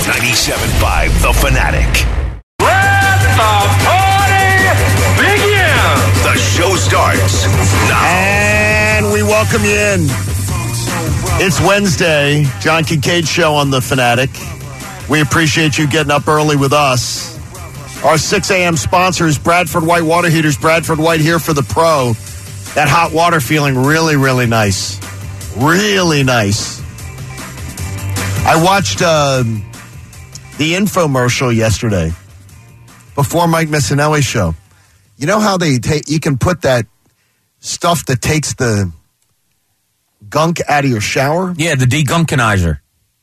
97.5 The Fanatic. Let the party begin! The show starts now. And we welcome you in. It's Wednesday, John Kincaid Show on The Fanatic. We appreciate you getting up early with us. Our 6 a.m. sponsors, Bradford White Water Heaters. Bradford White here for the pro. That hot water feeling really, really nice. Really nice. I watched the infomercial yesterday before Mike Missinelli's show. You know how you can put that stuff that takes the gunk out of your shower? Yeah, the degunkinizer.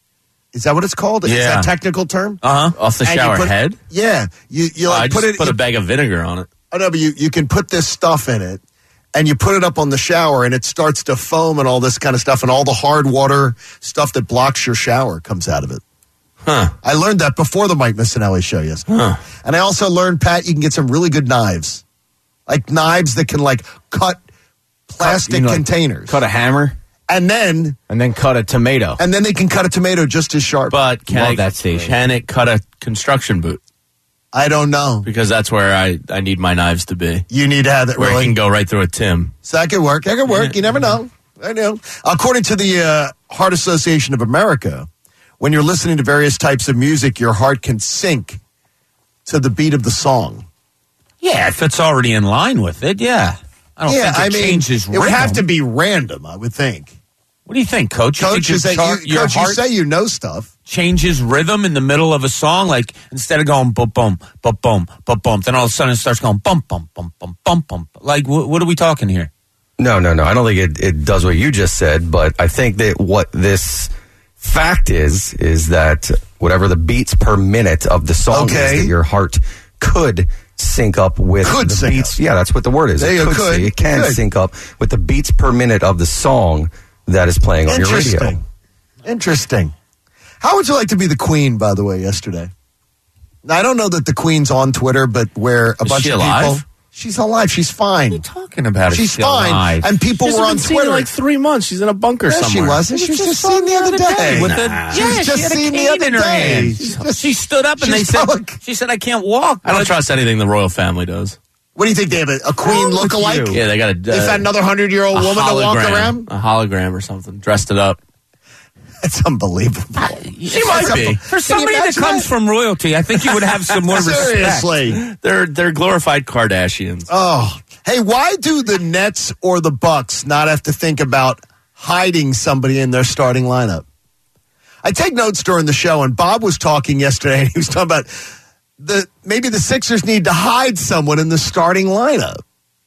Is that what it's called? Yeah. Is that a technical term? Off the And shower head? Yeah. You like I just put a bag of vinegar on it. Oh, no, but you can put this stuff in it, and you put it up on the shower, and it starts to foam and all this kind of stuff, and all the hard water stuff that blocks your shower comes out of it. Huh. I learned that before the Mike Missinelli show yesterday. Huh. And I also learned, Pat, you can get some really good knives. Like knives that can, like, cut plastic containers. Cut a hammer. And then cut a tomato. And then they can cut a tomato just as sharp. But can can it cut a construction boot? I don't know. Because that's where I need my knives to be. You need to have that. Where really? it can go right through a Tim. So that could work. That could work. You never know. I know. According to the Heart Association of America, when you're listening to various types of music, your heart can sync to the beat of the song. Yeah, if it's already in line with it, yeah. I don't think it changes rhythm. It would have to be random, I would think. What do you think, Coach? Coach, you say you know stuff. Changes rhythm in the middle of a song, like instead of going bum bum bum bum bum bum, then all of a sudden it starts going bum bum bum bum bum bum. Like what are we talking here? No. I don't think it does what you just said, but I think that what this fact is that whatever the beats per minute of the song is, that your heart could sync up with the beats. Yeah, that's what the word is. It can sync up with the beats per minute of the song that is playing on your radio. Interesting. How would you like to be the Queen, by the way, yesterday? Now, I don't know that the Queen's on Twitter, but where a bunch of people... She's alive. She's fine. What are you talking about? She's fine. Alive? And people were on Twitter. Like 3 months. She's in a bunker somewhere. She wasn't. She was just seen the other day. She was just seen the other day. She stood up and she said, I can't walk. I don't trust anything the royal family does. What do you think? They have a Queen look-alike? Yeah, they got they found another 100-year-old woman to walk around? A hologram or something. Dressed it up. That's unbelievable. She might be. For somebody that comes from royalty, I think you would have some more respect. Seriously. They're glorified Kardashians. Oh. Hey, why do the Nets or the Bucks not have to think about hiding somebody in their starting lineup? I take notes during the show, and Bob was talking yesterday, and he was talking about maybe the Sixers need to hide someone in the starting lineup.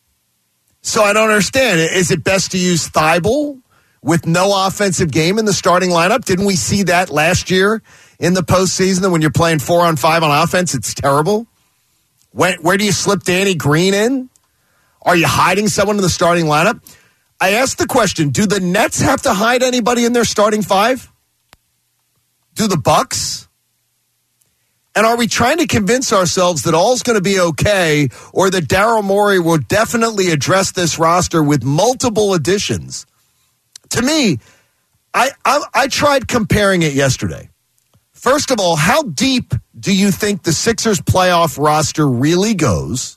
So I don't understand. Is it best to use Thibault with no offensive game in the starting lineup? Didn't we see that last year in the postseason, that when you're playing 4-on-5 on offense, it's terrible? Where do you slip Danny Green in? Are you hiding someone in the starting lineup? I asked the question, do the Nets have to hide anybody in their starting five? Do the Bucks? And are we trying to convince ourselves that all's going to be okay, or that Daryl Morey will definitely address this roster with multiple additions? To me, I tried comparing it yesterday. First of all, how deep do you think the Sixers playoff roster really goes?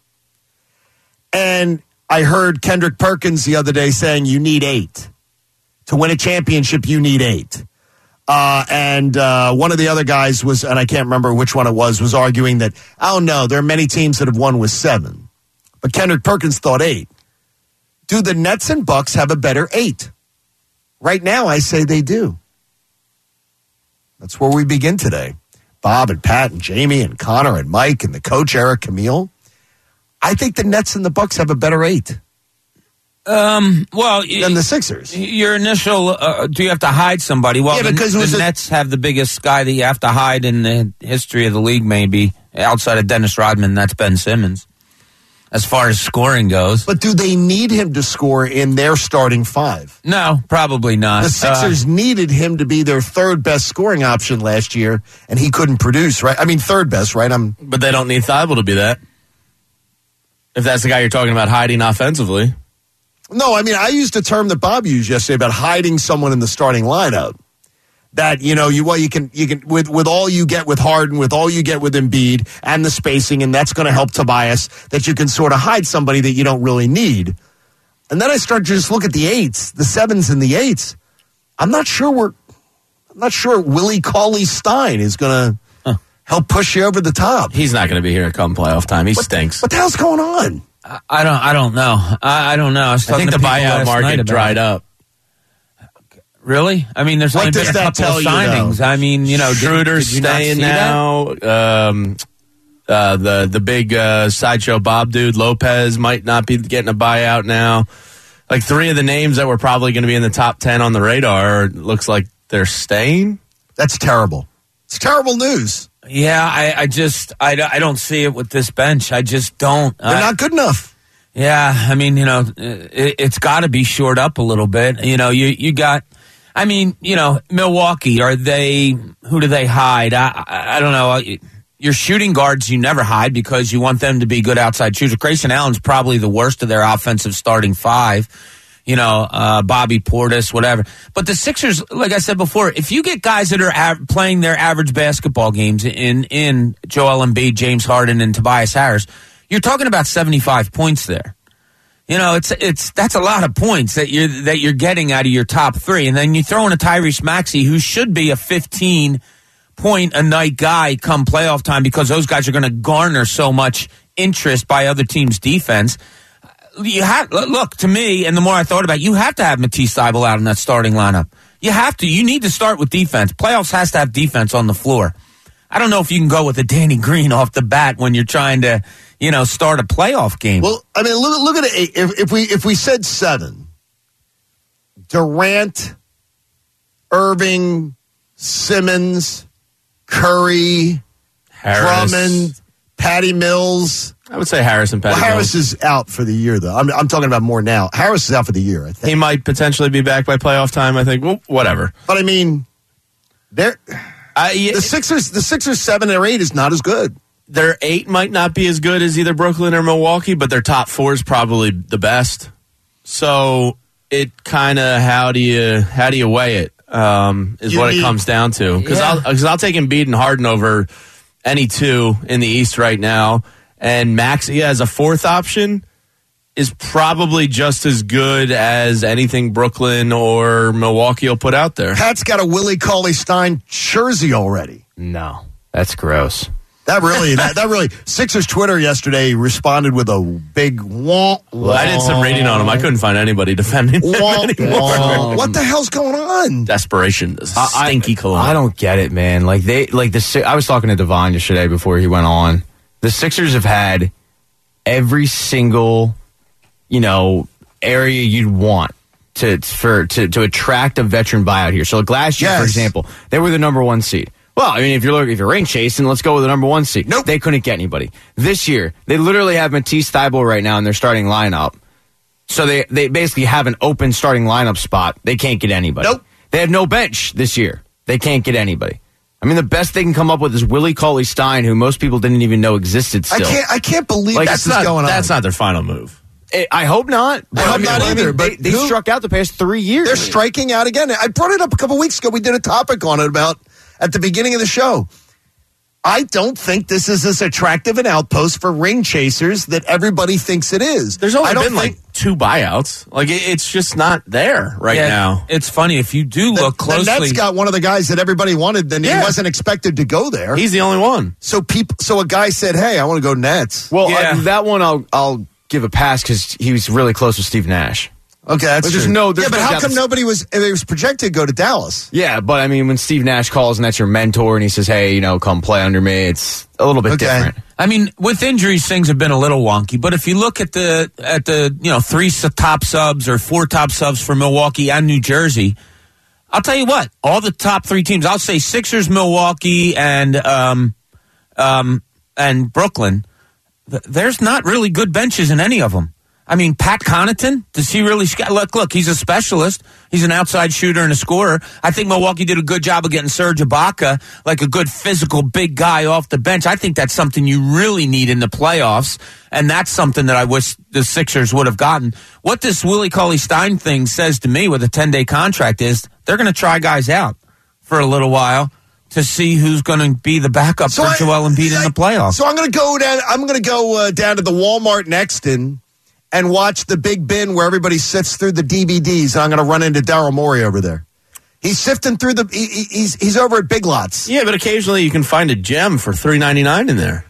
And I heard Kendrick Perkins the other day saying you need 8. To win a championship, you need 8. And one of the other guys was, and I can't remember which one it was arguing that, oh no, there are many teams that have won with 7. But Kendrick Perkins thought 8. Do the Nets and Bucks have a better 8? Right now, I say they do. That's where we begin today. Bob and Pat and Jamie and Connor and Mike and the coach, Eric Camille. I think the Nets and the Bucks have a better 8. Than the Sixers. Your initial, do you have to hide somebody? Well, yeah, because the Nets have the biggest guy that you have to hide in the history of the league, maybe, outside of Dennis Rodman. That's Ben Simmons, as far as scoring goes. But do they need him to score in their starting 5? No, probably not. The Sixers needed him to be their third best scoring option last year, and he couldn't produce, right? I mean, third best, right? But they don't need Thibault to be that. If that's the guy you're talking about hiding offensively. No, I mean, I used a term that Bob used yesterday about hiding someone in the starting lineup. that, you can with all you get with Harden, with all you get with Embiid and the spacing, and that's going to help Tobias, that you can sort of hide somebody that you don't really need. And then I start to just look at the 8s, the 7s and the 8s. I'm not sure Willie Cauley-Stein is going to help push you over the top. He's not going to be here come playoff time. He stinks. What the hell's going on? I don't know. I don't know. I think the buyout market dried up. Really? I mean, there's only been a couple of signings. I mean, Schroeder's staying now. The big sideshow Bob dude, Lopez, might not be getting a buyout now. Like 3 of the names that were probably going to be in the top 10 on the radar, looks like they're staying. That's terrible. It's terrible news. Yeah, I don't see it with this bench. I just don't. They're not good enough. Yeah, I mean, it's got to be shored up a little bit. You got. I mean, Milwaukee, who do they hide? I don't know. Your shooting guards, you never hide because you want them to be good outside shooters. Grayson Allen's probably the worst of their offensive starting 5. Bobby Portis, whatever. But the Sixers, like I said before, if you get guys that are playing their average basketball games in Joel Embiid, James Harden, and Tobias Harris, you're talking about 75 points there. That's a lot of points that you're getting out of your top 3, and then you throw in a Tyrese Maxey who should be a 15-point-a-night guy come playoff time because those guys are going to garner so much interest by other teams' defense. To me, and the more I thought about it, you have to have Matisse Thybulle out in that starting lineup. You have to. You need to start with defense. Playoffs has to have defense on the floor. I don't know if you can go with a Danny Green off the bat when you're trying to. Start a playoff game. Well, I mean, look at it. If we said 7, Durant, Irving, Simmons, Curry, Harris. Drummond, Patty Mills. I would say Harris and Patty Mills. Harris is out for the year, though. I'm talking about more now. Harris is out for the year, I think. He might potentially be back by playoff time, I think. Well, whatever. But, I mean, the Sixers 7 or 8 is not as good. Their 8 might not be as good as either Brooklyn or Milwaukee, but their top 4 is probably the best. So it kind of how do you weigh it is what it comes down to. Because I'll take Embiid and Harden over any 2 in the East right now, and Maxey as a 4th option is probably just as good as anything Brooklyn or Milwaukee will put out there. Pat's got a Willie Cauley-Stein jersey already. No, that's gross. That really, Sixers Twitter yesterday responded with a big wah. Well, I did some reading on him. I couldn't find anybody defending him anymore. What the hell's going on? Desperation. Stinky cologne. I don't get it, man. I was talking to Devon yesterday before he went on. The Sixers have had every single, area you'd want to attract a veteran buyout here. So last year, for example, they were the number 1 seed. Well, I mean, if you're ring chasing, let's go with the number 1 seed. Nope. They couldn't get anybody. This year, they literally have Matisse Thybulle right now in their starting lineup. So they basically have an open starting lineup spot. They can't get anybody. Nope. They have no bench this year. They can't get anybody. I mean, the best they can come up with is Willie Cauley-Stein, who most people didn't even know existed still. I can't believe this is going on. That's not their final move. I hope not. I hope not either. But they struck out the past 3 years. They're striking out again. I brought it up a couple weeks ago. We did a topic on it at the beginning of the show. I don't think this is as attractive an outpost for ring chasers that everybody thinks it is. There's only been 2 buyouts. It's just not there now. It's funny if you do look closely. The Nets got one of the guys that everybody wanted, then he wasn't expected to go there. He's the only one. So a guy said, "Hey, I want to go Nets." Well, that one I'll give a pass because he was really close with Steve Nash. Okay, that's true. But how come nobody was projected to go to Dallas? Yeah, but I mean, when Steve Nash calls and that's your mentor and he says, "Hey, come play under me," it's a little bit different. I mean, with injuries, things have been a little wonky. But if you look at the 3 top subs or 4 top subs for Milwaukee and New Jersey, I'll tell you what, all the top 3 teams, I'll say Sixers, Milwaukee, and Brooklyn. There's not really good benches in any of them. I mean, Pat Connaughton, does he really... Look, he's a specialist. He's an outside shooter and a scorer. I think Milwaukee did a good job of getting Serge Ibaka, like a good physical big guy off the bench. I think that's something you really need in the playoffs, and that's something that I wish the Sixers would have gotten. What this Willie Cauley-Stein thing says to me with a 10-day contract is they're going to try guys out for a little while to see who's going to be the backup for Joel Embiid in the playoffs. So I'm going to go down. I'm going to go down to the Walmart next and watch the big bin where everybody sifts through the DVDs. And I'm going to run into Daryl Morey over there. He's sifting through he's over at Big Lots. Yeah, but occasionally you can find a gem for $3.99 in there.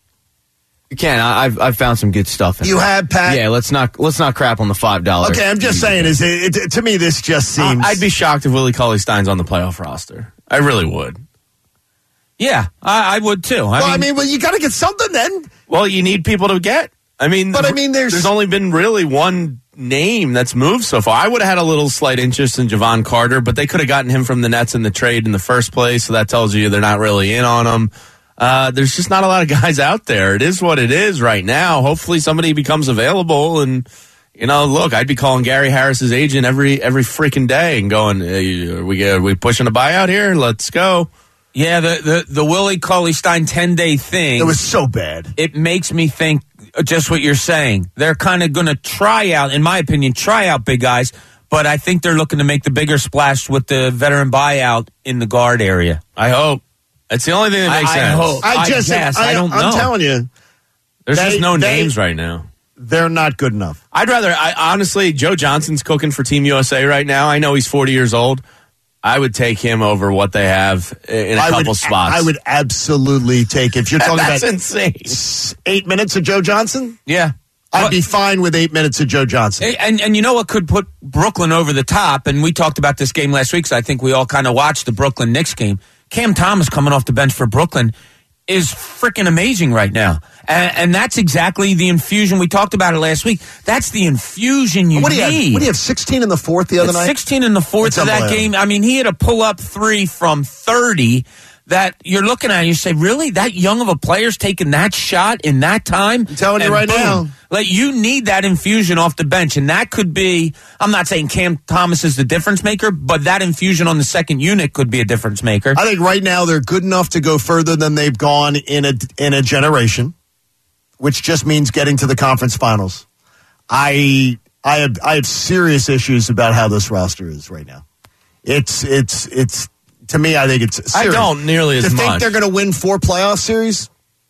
You can. I've found some good stuff in You there. have, Pat? Yeah, let's not crap on the $5. Okay, I'm just saying, to me, this just seems... I'd be shocked if Willie Cauley-Stein's on the playoff roster. I really would. Yeah, I would too. I mean, you got to get something then. Well, you need people to get. There's only been really one name that's moved so far. I would have had a little slight interest in Javon Carter, but they could have gotten him from the Nets in the trade in the first place, so that tells you they're not really in on him. There's just not a lot of guys out there. It is what it is right now. Hopefully somebody becomes available, and look, I'd be calling Gary Harris's agent every freaking day and going, hey, are we pushing a buyout here? Let's go. Yeah, the Willie Cauley-Stein 10-day thing. It was so bad. It makes me think just what you're saying. They're kind of going to try out big guys, but I think they're looking to make the bigger splash with the veteran buyout in the guard area. I hope. It's the only thing that makes sense. I don't know. I'm telling you. There's just no names right now. They're not good enough. Honestly, Joe Johnson's cooking for Team USA right now. I know he's 40 years old. I would take him over what they have in a couple spots. I would absolutely take, if you're talking That's about insane. 8 minutes of Joe Johnson? Yeah. I'd be fine with 8 minutes of Joe Johnson. And you know what could put Brooklyn over the top? And we talked about this game last week, so I think we all kind of watched the Brooklyn Knicks game. Cam Thomas coming off the bench for Brooklyn is freaking amazing right now. And that's exactly the infusion. We talked about it last week. That's the infusion you need. What do you have, 16 in the fourth the other night? 16 in the fourth of that game. I mean, he had a pull-up 3 from 30 that you're looking at and you say, really? That young of a player's taking that shot in that time? I'm telling you right now. Like, you need that infusion off the bench, and that could be, I'm not saying Cam Thomas is the difference maker, but that infusion on the second unit could be a difference maker. I think right now they're good enough to go further than they've gone in a generation, which just means getting to the conference finals. I have serious issues about how this roster is right now. It's to me, I think it's serious. I don't nearly as much. To think they're going to win 4 playoff series,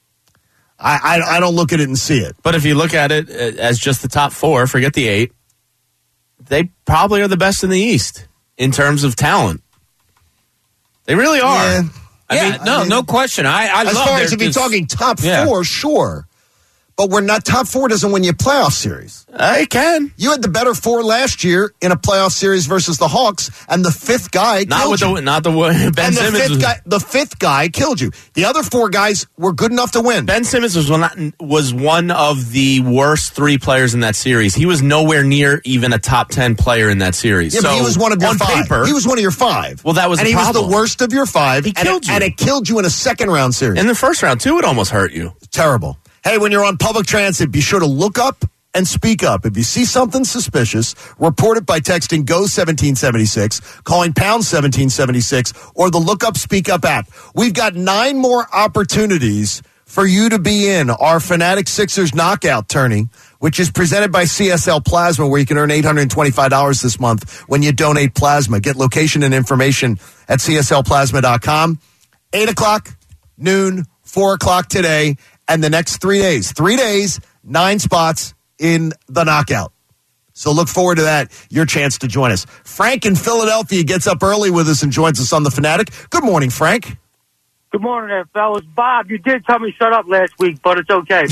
I don't look at it and see it. But if you look at it as just the top 4, forget the 8, they probably are the best in the East in terms of talent. They really are. Yeah. No question. I as love far as if you're talking top 4, sure. But we're not, top 4 doesn't win you a playoff series. It can. You had the better 4 last year in a playoff series versus the Hawks, and the 5th guy killed you. Ben Simmons. The 5th guy killed you. The other 4 guys were good enough to win. Ben Simmons was one of the worst 3 players in that series. He was nowhere near even a top 10 player in that series. Yeah, so but he was one of your on 5. Paper, he was one of your 5. Well, that was and the problem. He was the worst of your 5. He killed you. And it killed you in a second round series. In the first round, too, it almost hurt you. Terrible. Hey, when you're on public transit, be sure to look up and speak up. If you see something suspicious, report it by texting GO1776, calling pound 1776, or the Look Up, Speak Up app. We've got 9 more opportunities for you to be in our Fanatic Sixers knockout tourney, which is presented by CSL Plasma, where you can earn $825 this month when you donate plasma. Get location and information at CSLplasma.com. 8 o'clock, noon, 4 o'clock today. And the next 3 days. 3 days, 9 spots in the knockout. So look forward to that, your chance to join us. Frank in Philadelphia gets up early with us and joins us on The Fanatic. Good morning, Frank. Good morning there, fellas. Bob, you did tell me shut up last week, but it's okay.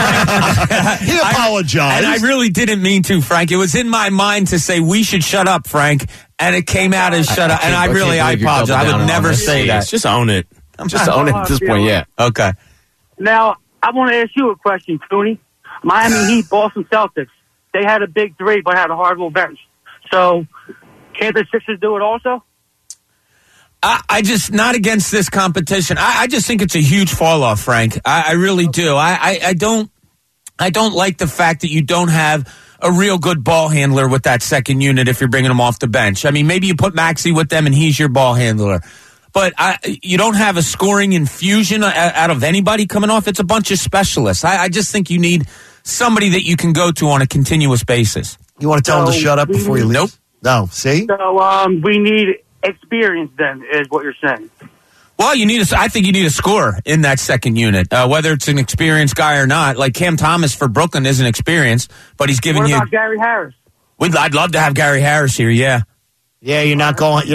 He apologized. And I really didn't mean to, Frank. It was in my mind to say we should shut up, Frank, and it came out as shut up. And I apologize. I would never say that. Just own it. Just own it at this point, yeah. Okay. Now, I want to ask you a question, Cooney. Miami Heat, Boston Celtics. They had a big 3, but had a horrible bench. So, can't the Sixers do it also? I just, not against this competition. I just think it's a huge fall off, Frank. I really do. I don't like the fact that you don't have a real good ball handler with that second unit if you're bringing them off the bench. I mean, maybe you put Maxey with them and he's your ball handler. But you don't have a scoring infusion out of anybody coming off. It's a bunch of specialists. I just think you need somebody that you can go to on a continuous basis. You want to tell him to shut up before you leave? Nope. No, see? So we need experience then, is what you're saying. Well, I think you need a scorer in that second unit, whether it's an experienced guy or not. Like Cam Thomas for Brooklyn isn't experienced, but he's giving you. What about Gary Harris? I'd love to have Gary Harris here. Yeah. Yeah, you're not going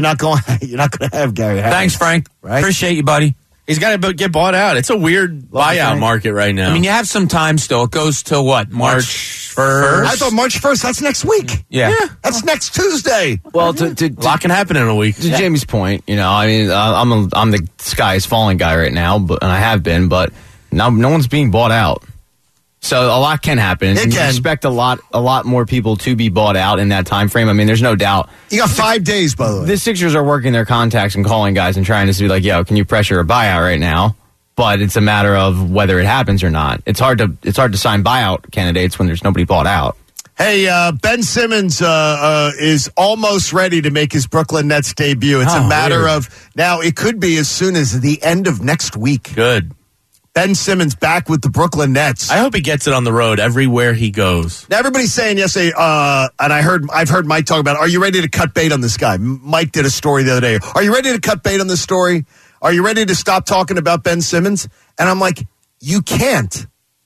to have Gary Harris. Thanks, Frank. Right? Appreciate you, buddy. He's got to get bought out. It's a weird buyout market right now. I mean, you have some time still. It goes till what? March 1st? I thought March 1st. That's next week. Yeah. That's next Tuesday. Well, a lot can happen in a week. To Jamie's point, I mean, I'm the sky is falling guy right now, and I have been, but now no one's being bought out. So a lot can happen. It can. You expect a lot more people to be bought out in that time frame. I mean, there's no doubt. You got 5 days, by the way. The Sixers are working their contacts and calling guys and trying to be like, yo, can you pressure a buyout right now? But it's a matter of whether it happens or not. It's hard to sign buyout candidates when there's nobody bought out. Hey, Ben Simmons is almost ready to make his Brooklyn Nets debut. It's a matter of now. It could be as soon as the end of next week. Good. Ben Simmons back with the Brooklyn Nets. I hope he gets it on the road everywhere he goes. Now, everybody's saying yesterday, and I've heard Mike talk about it. Are you ready to cut bait on this guy? Mike did a story the other day. Are you ready to cut bait on this story? Are you ready to stop talking about Ben Simmons? And I'm like, you can't.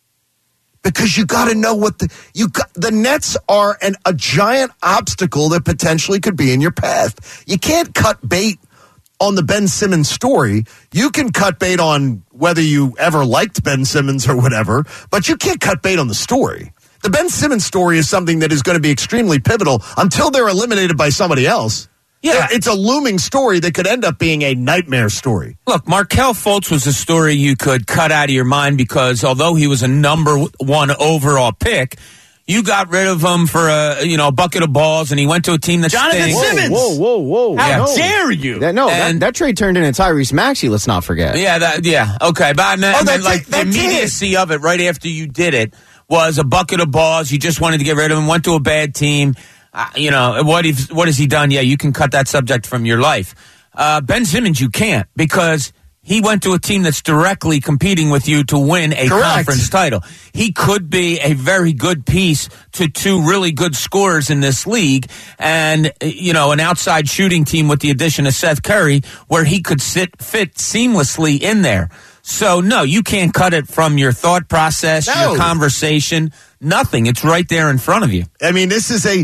Because you got to know what the Nets are a giant obstacle that potentially could be in your path. You can't cut bait on the Ben Simmons story. You can cut bait on whether you ever liked Ben Simmons or whatever, but you can't cut bait on the story. The Ben Simmons story is something that is going to be extremely pivotal until they're eliminated by somebody else. Yeah, it's a looming story that could end up being a nightmare story. Look, Markelle Fultz was a story you could cut out of your mind because although he was a number 1 overall pick, you got rid of him for a bucket of balls, and he went to a team that Jonathan stinks. Simmons. Whoa! How dare you? That trade turned into Tyrese Maxey. Let's not forget. Okay, but I meant like the immediacy of it right after you did it was a bucket of balls. You just wanted to get rid of him. Went to a bad team. What has he done? Yeah, you can cut that subject from your life. Ben Simmons, you can't because he went to a team that's directly competing with you to win a conference title. He could be a very good piece to 2 really good scorers in this league and, an outside shooting team with the addition of Seth Curry where he could fit seamlessly in there. So, no, you can't cut it from your thought process, your conversation, nothing. It's right there in front of you. I mean, this is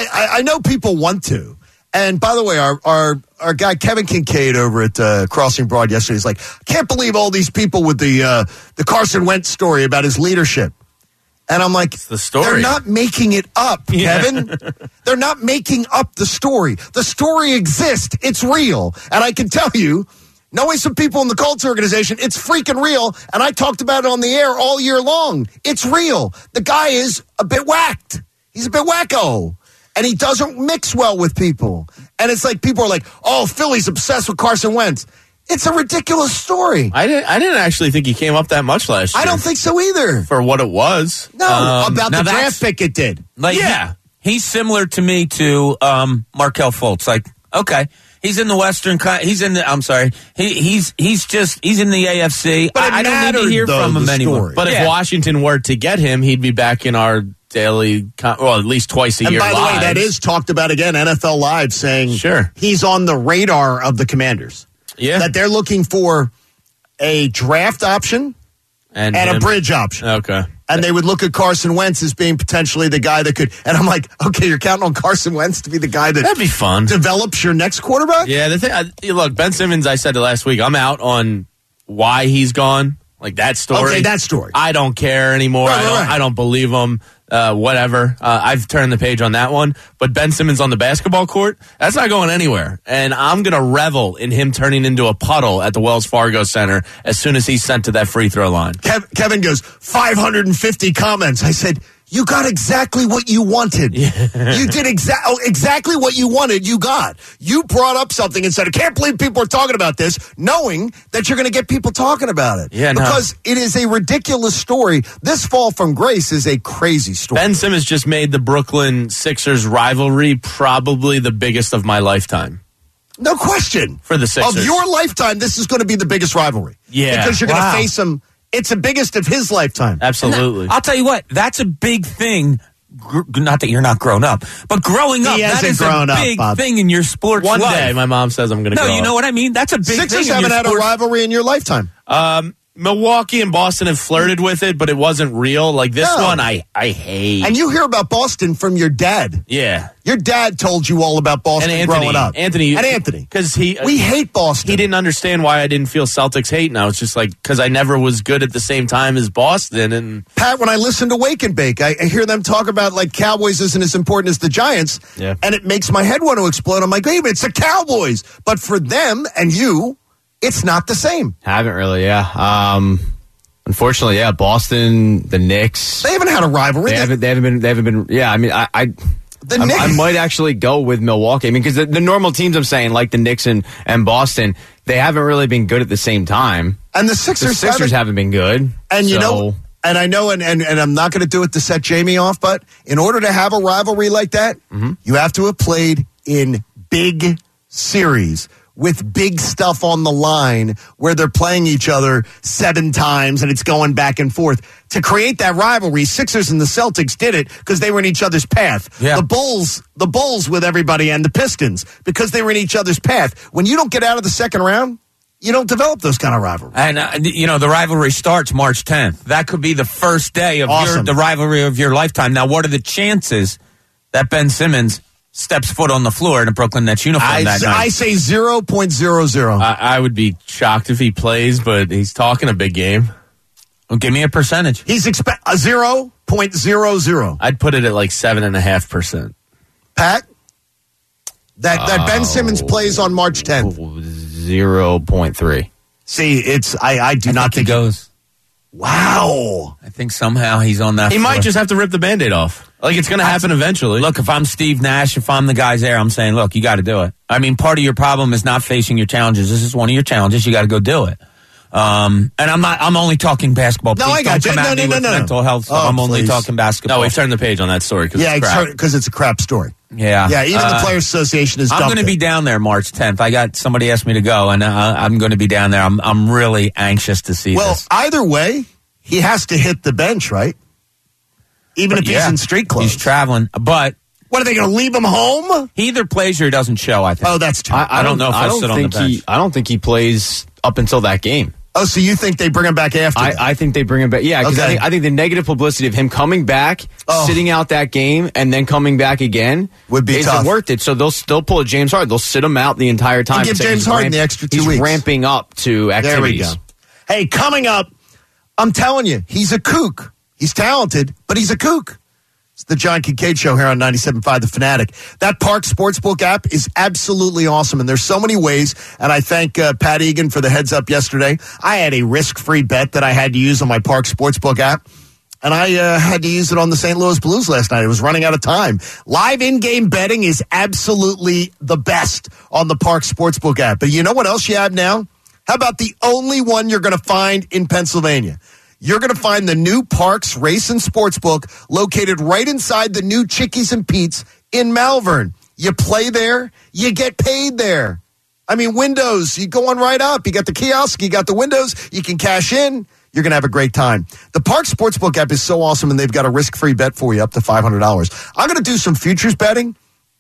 I know people want to. And by the way, our guy Kevin Kincaid over at Crossing Broad yesterday is like, I can't believe all these people with the Carson Wentz story about his leadership. And I'm like, it's the story. They're not making it up, Kevin. They're not making up the story. The story exists. It's real. And I can tell you, knowing some people in the Colts organization, it's freaking real. And I talked about it on the air all year long. It's real. The guy is a bit whacked. He's a bit wacko. And he doesn't mix well with people. And it's like people are like, oh, Philly's obsessed with Carson Wentz. It's a ridiculous story. I didn't actually think he came up that much last year. I don't think so either. For what it was. No, about the draft pick it did. Like, he's similar to me to Markelle Fultz. Like, okay. He's in the Western. He's in the. I'm sorry. He's in the AFC. But I don't need to hear from him anymore. But if Washington were to get him, he'd be back in our daily, well, at least twice a year. And by the way, that is talked about again. NFL Live saying he's on the radar of the Commanders. Yeah, that they're looking for a draft option and a bridge option. Okay. And they would look at Carson Wentz as being potentially the guy that could. And I'm like, okay, you're counting on Carson Wentz to be the guy that that'd be fun. Develops your next quarterback. Yeah, the thing. Look, Ben Simmons. I said it last week. I'm out on why he's gone. Like that story. Okay, that story. I don't care anymore. I don't believe him. Whatever. I've turned the page on that one. But Ben Simmons on the basketball court, that's not going anywhere. And I'm going to revel in him turning into a puddle at the Wells Fargo Center as soon as he's sent to that free throw line. Kevin goes, 550 comments. I said, you got exactly what you wanted. Yeah. You did exactly what you wanted, you got. You brought up something and said, I can't believe people are talking about this, knowing that you're going to get people talking about it. Yeah, because it is a ridiculous story. This fall from grace is a crazy story. Ben Simmons just made the Brooklyn Sixers rivalry probably the biggest of my lifetime. No question. For the Sixers. Of your lifetime, this is going to be the biggest rivalry. Yeah. Because you're going to face him. It's the biggest of his lifetime. Absolutely. I'll tell you what, that's a big thing not that you're not grown up, but growing up, that is a big thing in your sports life. One day, my mom says I'm going to grow up. No, you know what I mean? That's a big thing. Sixers haven't had a rivalry in your lifetime. Milwaukee and Boston have flirted with it, but it wasn't real. Like this one, I hate. And you hear about Boston from your dad. Yeah. Your dad told you all about Boston growing up. Anthony. Because we hate Boston. He didn't understand why I didn't feel Celtics hate. Now it's just like, because I never was good at the same time as Boston. And Pat, when I listen to Wake and Bake, I hear them talk about like Cowboys isn't as important as the Giants. Yeah. And it makes my head want to explode. I'm like, hey, it's the Cowboys. But for them and you, it's not the same. Haven't really, yeah. Unfortunately, yeah. Boston, the Knicks. They haven't had a rivalry. They haven't been. Yeah, I mean, I might actually go with Milwaukee. I mean, because the normal teams I'm saying, like the Knicks and Boston, they haven't really been good at the same time. And the Sixers haven't been good. And you know, and I know, and I'm not going to do it to set Jamie off, but in order to have a rivalry like that, you have to have played in big series with big stuff on the line where they're playing each other 7 times and it's going back and forth. To create that rivalry, Sixers and the Celtics did it because they were in each other's path. Yeah. The Bulls with everybody and the Pistons because they were in each other's path. When you don't get out of the second round, you don't develop those kind of rivalries. And, the rivalry starts March 10th. That could be the first day of the rivalry of your lifetime. Now, what are the chances that Ben Simmons steps foot on the floor in a Brooklyn Nets uniform that night? I say 0.00. I would be shocked if he plays, but he's talking a big game. Well, give me a percentage. He's 0.00. I'd put it at like 7.5%. Pat? That Ben Simmons plays on March 10th. 0.3. See, I do not think he goes. Wow. I think somehow he's on that He floor. might just have to rip the Band-Aid off. Like, it's going to happen eventually. Look, if I'm Steve Nash, if I'm the guys there, I'm saying, look, you got to do it. I mean, part of your problem is not facing your challenges. This is one of your challenges. You got to go do it. And I'm only talking basketball. No, I got you. No. Mental health stuff. I'm only talking basketball. No, we've turned the page on that story because it's a crap story. Yeah. Yeah, even the Players Association is I'm going to be down there March 10th. I got somebody asked me to go, and I'm going to be down there. I'm really anxious to see this. Well, either way, he has to hit the bench, right? Even if he's in street clothes. He's traveling. But what, are they going to leave him home? He either plays or he doesn't show, I think. Oh, that's true. I don't know if he'll sit on the bench. I don't think he plays up until that game. Oh, so you think they bring him back after that? I think they bring him back. Yeah, because I think the negative publicity of him coming back, sitting out that game, and then coming back again would be isn't worth it. So they'll still pull a James Harden. They'll sit him out the entire time. And give James Harden the extra 2 weeks. He's ramping up to activities. There we go. Hey, coming up, I'm telling you, he's a kook. He's talented, but he's a kook. It's the John Kincaid Show here on 97.5 The Fanatic. That Park Sportsbook app is absolutely awesome, and there's so many ways, and I thank Pat Egan for the heads up yesterday. I had a risk-free bet that I had to use on my Park Sportsbook app, and I had to use it on the St. Louis Blues last night. It was running out of time. Live in-game betting is absolutely the best on the Park Sportsbook app. But you know what else you have now? How about the only one you're going to find in Pennsylvania? You're going to find the new Parks Race and Sportsbook located right inside the new Chickies and Pete's in Malvern. You play there, you get paid there. I mean, windows, you go on right up. You got the kiosk, you got the windows, you can cash in. You're going to have a great time. The Parks Sportsbook app is so awesome, and they've got a risk-free bet for you up to $500. I'm going to do some futures betting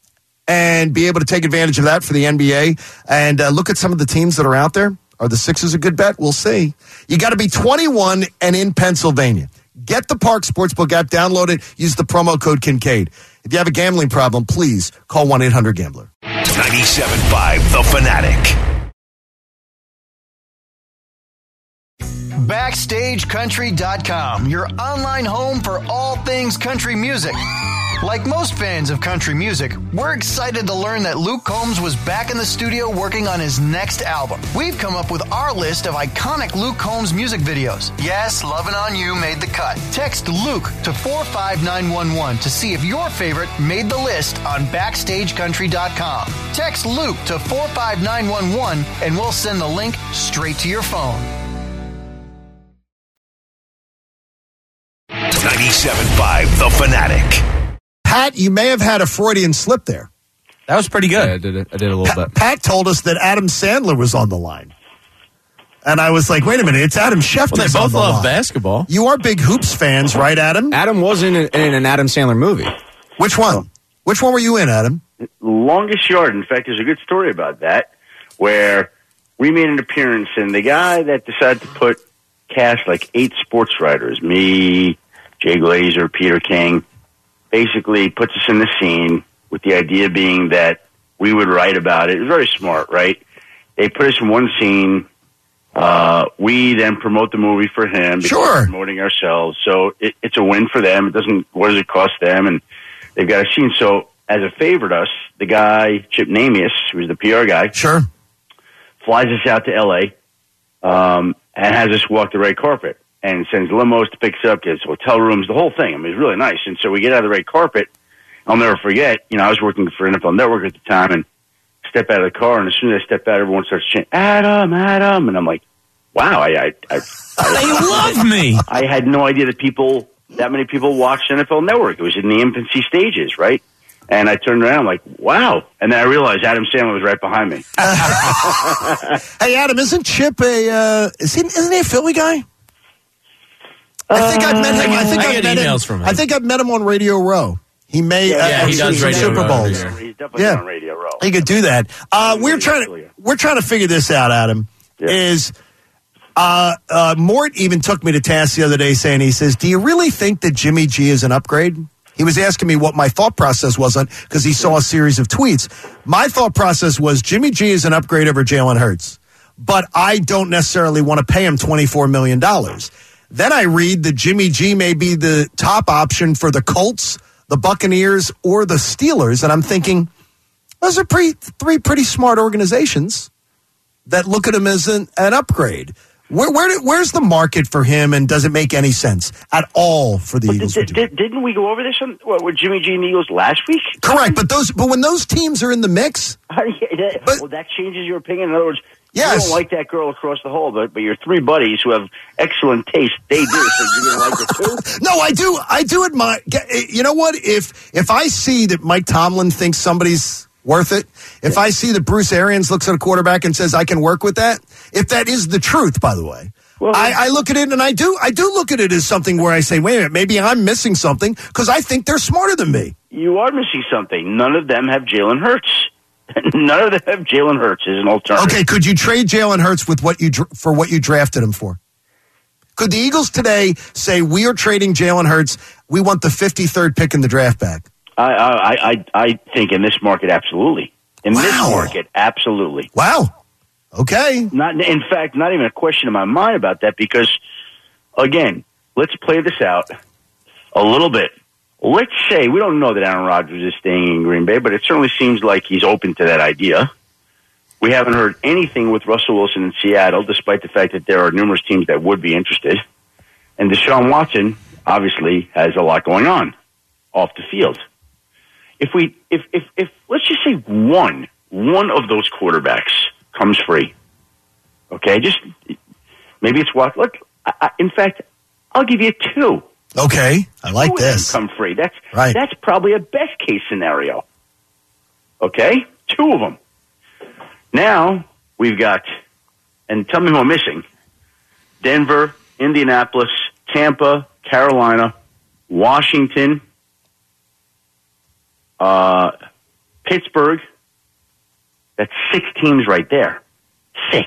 and be able to take advantage of that for the NBA and look at some of the teams that are out there. Are the Sixers a good bet? We'll see. You got to be 21 and in Pennsylvania. Get the Park Sportsbook app, download it, use the promo code Kincaid. If you have a gambling problem, please call 1-800-GAMBLER. 97.5 The Fanatic. BackstageCountry.com, your online home for all things country music. Like most fans of country music, we're excited to learn that Luke Combs was back in the studio working on his next album. We've come up with our list of iconic Luke Combs music videos. Yes, Lovin' On You made the cut. Text Luke to 45911 to see if your favorite made the list on BackstageCountry.com. Text Luke to 45911 and we'll send the link straight to your phone. 97.5 The Fanatic. Pat, you may have had a Freudian slip there. That was pretty good. Yeah, I did a little bit. Pat told us that Adam Sandler was on the line. And I was like, wait a minute, it's Adam Schefter. Well, they both love basketball. You are big Hoops fans, right, Adam? Adam was in an Adam Sandler movie. Which one? Which one were you in, Adam? Longest Yard. In fact, there's a good story about that where we made an appearance, and the guy that decided to cast like 8 sports writers, me, Jay Glazer, Peter King, basically puts us in the scene with the idea being that we would write about it. It was very smart, right? They put us in one scene. We then promote the movie for him. Sure. Promoting ourselves. So it's a win for them. What does it cost them? And they've got a scene. So as a favor to us, the guy, Chip Namias, who's the PR guy, sure, flies us out to L.A. And has us walk the red carpet and sends limos to pick us up, gets hotel rooms, the whole thing. I mean, it's really nice. And so we get out of the red carpet. I'll never forget, I was working for NFL Network at the time and step out of the car. And as soon as I step out, everyone starts chanting, Adam, Adam. And I'm like, wow, they love me. I had no idea that many people watched NFL Network. It was in the infancy stages, right? And I turned around, I'm like, wow. And then I realized Adam Sandler was right behind me. Hey, Adam, isn't Chip isn't he a Philly guy? I think I've met him. I think I've met him on Radio Row. He may he does Radio Super Bowls. Row. He's definitely on Radio Row. He could do that. We're trying to figure this out, Adam. Yeah. Mort even took me to task the other day he says, do you really think that Jimmy G is an upgrade? He was asking me what my thought process was on because he saw a series of tweets. My thought process was Jimmy G is an upgrade over Jalen Hurts, but I don't necessarily want to pay him $24 million. Then I read that Jimmy G may be the top option for the Colts, the Buccaneers, or the Steelers, and I'm thinking those are three pretty smart organizations that look at him as an upgrade. Where's the market for him, and does it make any sense at all for the Eagles? Didn't we go over this with Jimmy G and the Eagles last week? Correct, but when those teams are in the mix, that changes your opinion. In other words, yes. You don't like that girl across the hall, but your 3 buddies who have excellent taste, they do. So you're gonna like it too? No, I do. I do admire. You know what? If I see that Mike Tomlin thinks somebody's worth it, if I see that Bruce Arians looks at a quarterback and says I can work with that, if that is the truth, by the way, well, I look at it and I do look at it as something where I say, wait a minute, maybe I'm missing something because I think they're smarter than me. You are missing something. None of them have Jalen Hurts. None of them have Jalen Hurts as an alternative. Okay, could you trade Jalen Hurts with what you drafted him for? Could the Eagles today say we are trading Jalen Hurts? We want the 53rd pick in the draft back. I think in this market, absolutely. In this market, absolutely. Wow. Okay. In fact, not even a question in my mind about that because, again, let's play this out a little bit. Let's say, we don't know that Aaron Rodgers is staying in Green Bay, but it certainly seems like he's open to that idea. We haven't heard anything with Russell Wilson in Seattle, despite the fact that there are numerous teams that would be interested. And Deshaun Watson, obviously, has a lot going on off the field. If let's just say one of those quarterbacks comes free, okay, just maybe it's what. Look, in fact, I'll give you 2. Okay, I like this. Come free. That's right. That's probably a best case scenario. Okay, 2 of them. Now we've got, and tell me who I'm missing: Denver, Indianapolis, Tampa, Carolina, Washington. Pittsburgh, that's 6 teams right there. 6.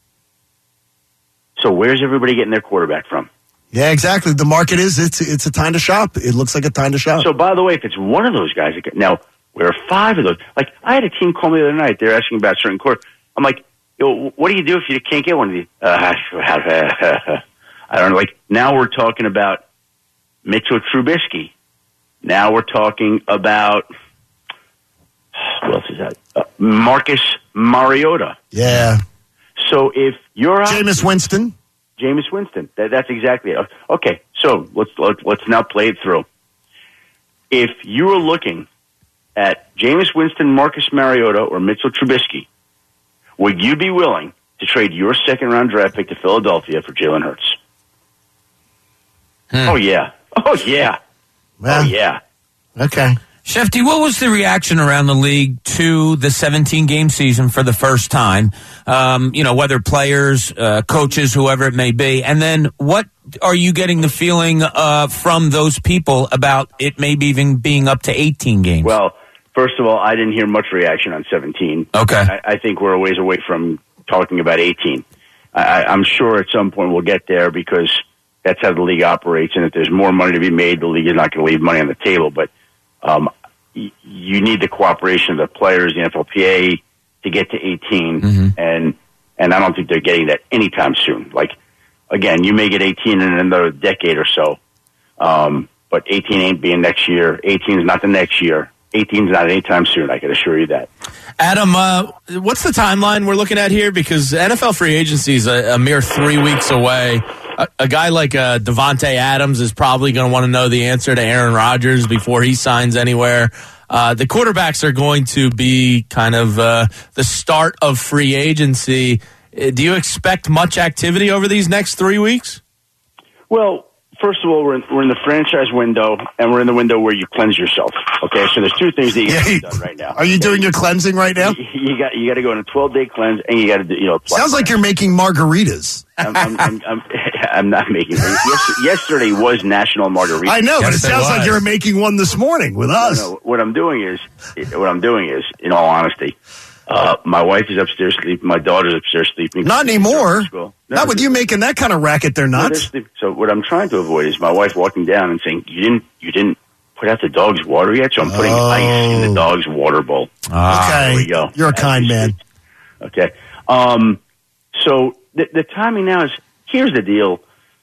So where's everybody getting their quarterback from? Yeah, exactly. The market it's a time to shop. It looks like a time to shop. So by the way, if it's one of those guys, now where are 5 of those? Like I had a team call me the other night. They're asking about certain quarter. I'm like, what do you do if you can't get one of these? I don't know. Like now we're talking about Mitchell Trubisky. Now we're talking about, who else is that? Marcus Mariota. Yeah. So if you're Jameis Winston. That's exactly it. Okay, so let's now play it through. If you were looking at Jameis Winston, Marcus Mariota, or Mitchell Trubisky, would you be willing to trade your 2nd-round draft pick to Philadelphia for Jalen Hurts? Oh, yeah. Well, oh, yeah. Okay. Shefty, what was the reaction around the league to the 17-game season for the first time? Whether players, coaches, whoever it may be. And then what are you getting the feeling from those people about it maybe even being up to 18 games? Well, first of all, I didn't hear much reaction on 17. Okay. I think we're a ways away from talking about 18. I'm sure at some point we'll get there because that's how the league operates. And if there's more money to be made, the league is not going to leave money on the table. But you need the cooperation of the players, the NFLPA, to get to 18. Mm-hmm. And I don't think they're getting that anytime soon. Like, again, you may get 18 in another decade or so. But 18 ain't being next year. 18 is not the next year. 18 is not anytime soon, I can assure you that. Adam, what's the timeline we're looking at here? Because NFL free agency is a mere 3 weeks away. A guy like Davante Adams is probably going to want to know the answer to Aaron Rodgers before he signs anywhere. The quarterbacks are going to be kind of the start of free agency. Do you expect much activity over these next 3 weeks? Well, first of all, we're in the franchise window, and we're in the window where you cleanse yourself. Okay, so there's two things that you have done right now. Are you doing your cleansing right now? You got to go on a 12-day cleanse, and you got to do. Sounds like you're making margaritas. I'm not making. Yesterday was National Margarita. I know, but it sounds like you're making one this morning with us. No, what I'm doing is, in all honesty, my wife is upstairs sleeping. My daughter's upstairs sleeping. Not anymore. Not with you making that kind of racket. They're not. So what I'm trying to avoid is my wife walking down and saying, "You didn't put out the dog's water yet." So I'm putting ice in the dog's water bowl. Okay, there we go. You're a kind man. Okay. So the timing now is. Here's the deal.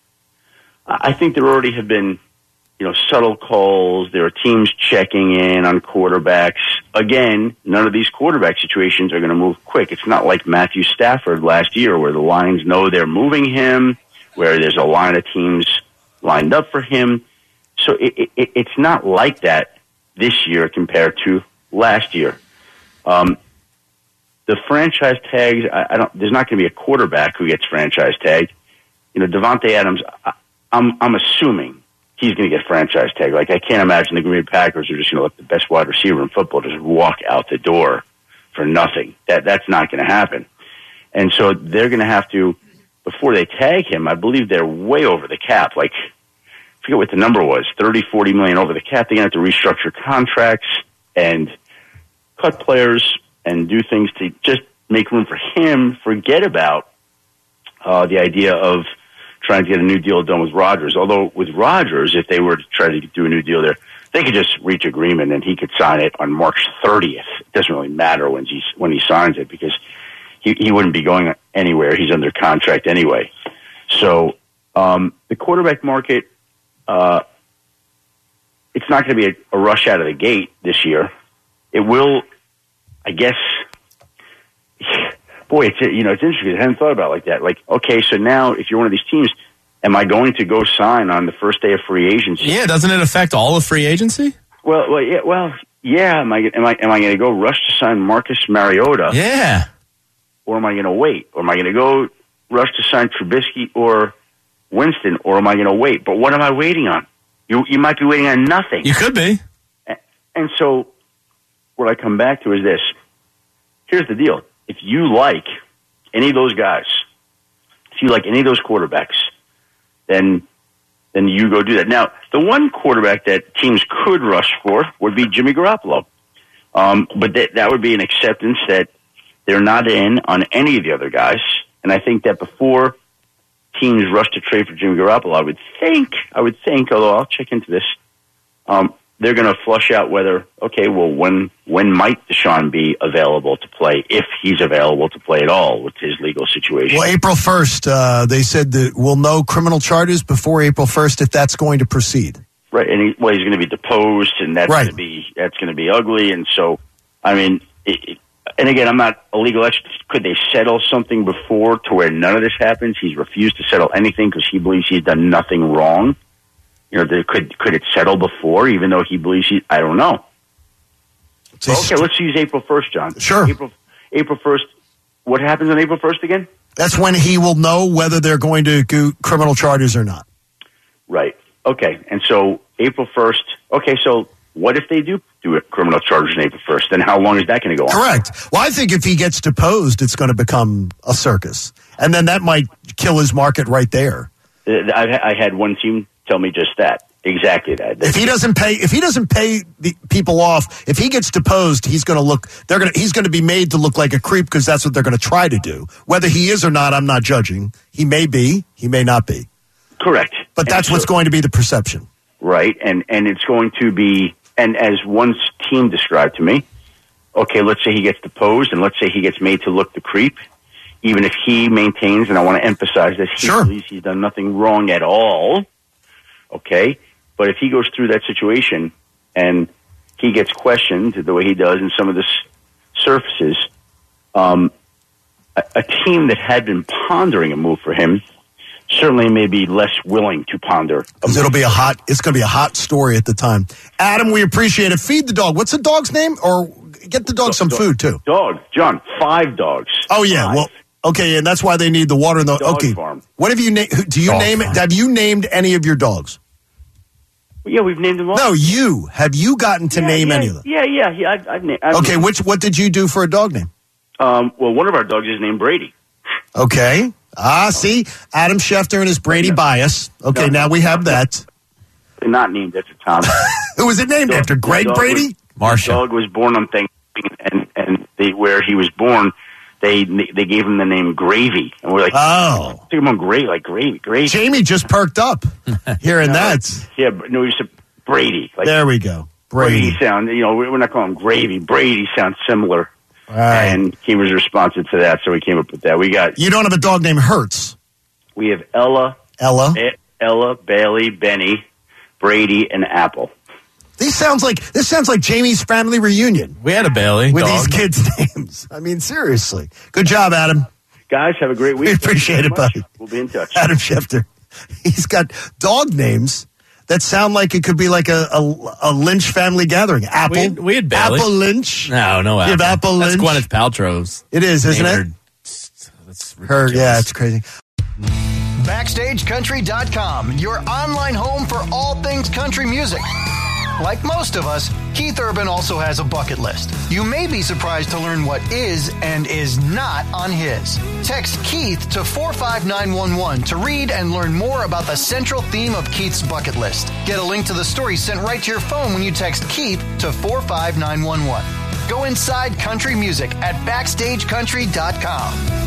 I think there already have been, subtle calls. There are teams checking in on quarterbacks. Again, none of these quarterback situations are going to move quick. It's not like Matthew Stafford last year where the Lions know they're moving him, where there's a line of teams lined up for him. So it's not like that this year compared to last year. The franchise tags, there's not going to be a quarterback who gets franchise tagged. Davante Adams, I'm assuming he's going to get franchise tag. Like, I can't imagine the Green Bay Packers are just going to let the best wide receiver in football just walk out the door for nothing. That's not going to happen. And so they're going to have to, before they tag him, I believe they're way over the cap. Like, I forget what the number was, 30, 40 million over the cap. They're going to have to restructure contracts and cut players and do things to just make room for him. Forget about the idea of trying to get a new deal done with Rodgers. Although with Rodgers, if they were to try to do a new deal there, they could just reach agreement and he could sign it on March 30th. It doesn't really matter when he signs it because he wouldn't be going anywhere. He's under contract anyway. So the quarterback market, it's not going to be a rush out of the gate this year. It will, I guess. Boy, it's interesting. I hadn't thought about it like that. Like, okay, so now if you're one of these teams, am I going to go sign on the first day of free agency? Yeah, doesn't it affect all of free agency? Well, yeah. Am I going to go rush to sign Marcus Mariota? Yeah. Or am I going to wait? Or am I going to go rush to sign Trubisky or Winston? Or am I going to wait? But what am I waiting on? You might be waiting on nothing. You could be. And so what I come back to is this. Here's the deal. If you like any of those guys, if you like any of those quarterbacks, then you go do that. Now, the one quarterback that teams could rush for would be Jimmy Garoppolo. But that would be an acceptance that they're not in on any of the other guys. And I think that before teams rush to trade for Jimmy Garoppolo, I would think, although I'll check into this, they're going to flush out whether, okay, well, when might Deshaun be available to play, if he's available to play at all with his legal situation? Well, April 1st, they said that we'll know criminal charges before April 1st if that's going to proceed. Right, and he's going to be deposed, and that's going to be ugly. And so, I mean, and again, I'm not a legal expert. Could they settle something before to where none of this happens? He's refused to settle anything because he believes he's done nothing wrong. Could it settle before, even though he believes I don't know. Okay, let's use April 1st, John. Sure. April 1st. What happens on April 1st again? That's when he will know whether they're going to do criminal charges or not. Right. Okay. And so April 1st. Okay, so What if they do a criminal charges in April 1st? Then how long is that going to go on? Correct. Well, I think if he gets deposed, it's going to become a circus. And then that might kill his market right there. I had one team tell me just that. Exactly that. If he doesn't pay the people off, if he gets deposed, he's going to be made to look like a creep because that's what they're going to try to do. Whether he is or not, I'm not judging. He may be, he may not be. Correct. But that's what's going to be the perception. Right. And it's going to be, and as one team described to me, okay, let's say he gets deposed and let's say he gets made to look the creep, even if he maintains, and I want to emphasize this, he believes he's done nothing wrong at all, okay? But if he goes through that situation and he gets questioned the way he does in some of this surfaces, a team that had been pondering a move for him certainly may be less willing to ponder. Because it's going to be a hot story at the time. Adam, we appreciate it. Feed the dog. What's the dog's name? Or get the dog some food too. Dog, John, 5 dogs. Oh yeah, 5. well, okay, and that's why they need the water and the dog farm. What have you named? Have you named any of your dogs? Yeah, we've named them all. No, you. Have you gotten to name any of them? Yeah. I've named. Okay, what did you do for a dog name? Well, one of our dogs is named Brady. Okay. See? Adam Schefter and his Brady bias. Okay, now we have that. They're not named after Tom. Who was it named after? Greg Brady? Marsha. The dog was born on Thanksgiving, and where he was born, they gave him the name Gravy. And we're like, oh. Took him on gravy. Jamie just perked up hearing that. Yeah, no, he said Brady. Like, there we go. Brady sound, we're not calling him Gravy. Brady sounds similar. Right. And he was responsive to that, so we came up with that. You don't have a dog named Hertz. We have Ella, Bailey, Benny, Brady, and Apple. This sounds like Jamie's family reunion. We had a Bailey with dog. these kids' names. I mean, seriously. Good job, Adam. Guys, have a great week. We appreciate it, buddy. We'll be in touch. Adam Schefter. He's got dog names that sound like it could be like a Lynch family gathering. Apple. We had Bailey. Apple Lynch. No Apple. You have Apple Lynch. That's Gwyneth Paltrow's. It is, isn't it? That's her. Yeah, it's crazy. BackstageCountry.com, your online home for all things country music. Like most of us, Keith Urban also has a bucket list. You may be surprised to learn what is and is not on his. Text Keith to 45911 to read and learn more about the central theme of Keith's bucket list. Get a link to the story sent right to your phone when you text Keith to 45911. Go inside country music at BackstageCountry.com.